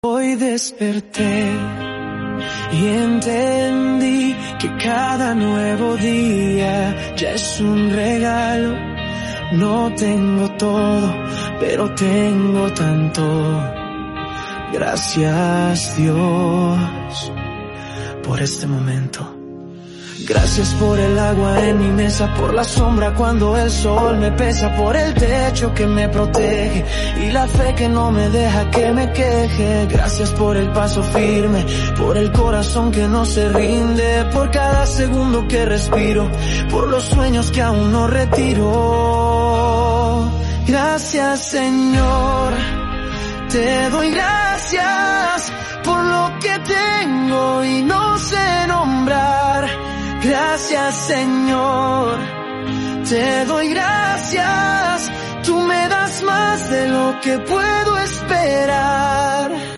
Hoy desperté y entendí que cada nuevo día ya es un regalo. No tengo todo, pero tengo tanto. Gracias, Dios, por este momento. Gracias por el agua en mi mesa, por la sombra cuando el sol me pesa, por el techo que me protege y la fe que no me deja que me queje. Gracias por el paso firme, por el corazón que no se rinde, por cada segundo que respiro, por los sueños que aún no retiro. Gracias, Señor, te doy gracias por lo que tengo y no sé nombrar. Gracias, Señor, te doy gracias, tú me das más de lo que puedo esperar.